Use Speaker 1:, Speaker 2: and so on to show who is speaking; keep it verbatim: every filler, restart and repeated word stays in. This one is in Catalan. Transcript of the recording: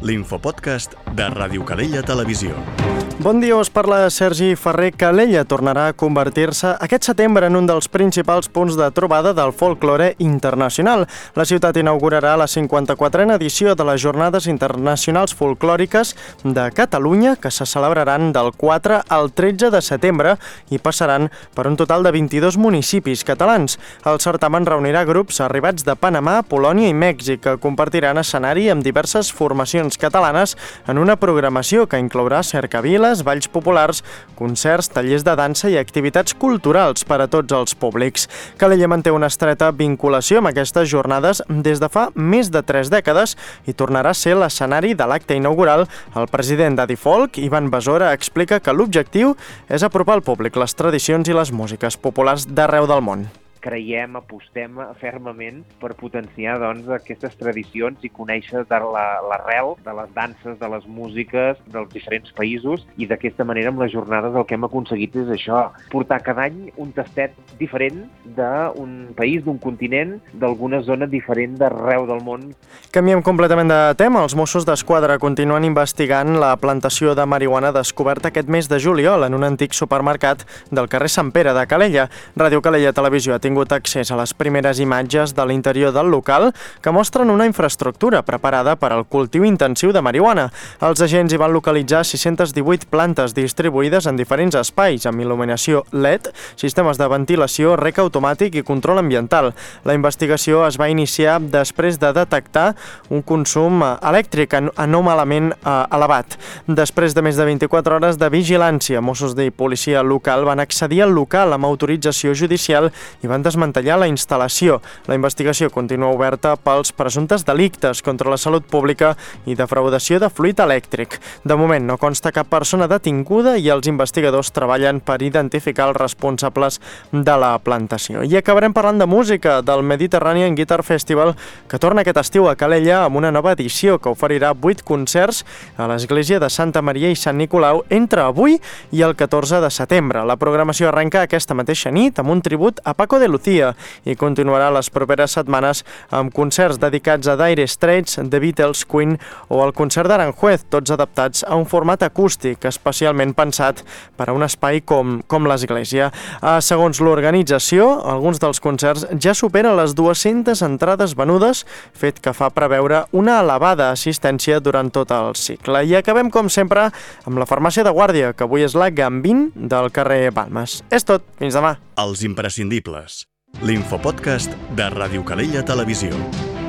Speaker 1: l'infopodcast de Ràdio Calella Televisió.
Speaker 2: Bon dia, us parla Sergi Ferrer. Calella tornarà a convertir-se aquest setembre en un dels principals punts de trobada del folklore internacional. La ciutat inaugurarà la cinquanta-quatrena edició de les Jornades Internacionals Folclòriques de Catalunya, que se celebraran del quatre al tretze de setembre i passaran per un total de vint-i-dos municipis catalans. El certamen reunirà grups arribats de Panamà, Polònia i Mèxic, que compartiran escenari amb diverses formacions catalanes en una programació que inclourà cercaviles, balls populars, concerts, tallers de dansa i activitats culturals per a tots els públics. Calella manté una estreta vinculació amb aquestes jornades des de fa més de tres dècades i tornarà a ser l'escenari de l'acte inaugural. El president d'Adifolk, Ivan Besora, explica que l'objectiu és apropar al públic les tradicions i les músiques populars d'arreu del món.
Speaker 3: Creiem, apostem fermament per potenciar doncs, aquestes tradicions i conèixer de la, l'arrel de les danses, de les músiques dels diferents països, i d'aquesta manera amb les jornades el que hem aconseguit és això, portar cada any un tastet diferent d'un país, d'un continent, d'alguna zona diferent d'arreu del món.
Speaker 2: Canviem completament de tema. Els Mossos d'Esquadra continuen investigant la plantació de marihuana descoberta aquest mes de juliol en un antic supermercat del carrer Sant Pere de Calella. Ràdio Calella Televisió ha tingut accés a les primeres imatges de l'interior del local que mostren una infraestructura preparada per al cultiu intensiu de marihuana. Els agents hi van localitzar sis-centes divuit plantes distribuïdes en diferents espais amb il·luminació L E D, sistemes de ventilació, rec automàtic i control ambiental. La investigació es va iniciar després de detectar un consum elèctric anòmalament elevat. Després de més de vint-i-quatre hores de vigilància, Mossos i policia local van accedir al local amb autorització judicial i van desmantellar la instal·lació. La investigació continua oberta pels presumptes delictes contra la salut pública i defraudació de fluid elèctric. De moment no consta cap persona detinguda i els investigadors treballen per identificar els responsables de la plantació. I acabarem parlant de música, del Mediterranean Guitar Festival, que torna aquest estiu a Calella amb una nova edició que oferirà vuit concerts a l'església de Santa Maria i Sant Nicolau entre avui i el catorze de setembre. La programació arrenca aquesta mateixa nit amb un tribut a Paco de Lucía i continuarà les properes setmanes amb concerts dedicats a Dire Straits, The Beatles, Queen o el concert d'Aranjuez, tots adaptats a un format acústic especialment pensat per a un espai com, com l'església. Segons l'organització, alguns dels concerts ja superen les dues-centes entrades venudes, fet que fa preveure una elevada assistència durant tot el cicle. I acabem, com sempre, amb la farmàcia de guàrdia, que avui és la Gambín del carrer Balmes. És tot, fins demà.
Speaker 1: Els imprescindibles. L'infopodcast de Ràdio Calella Televisió.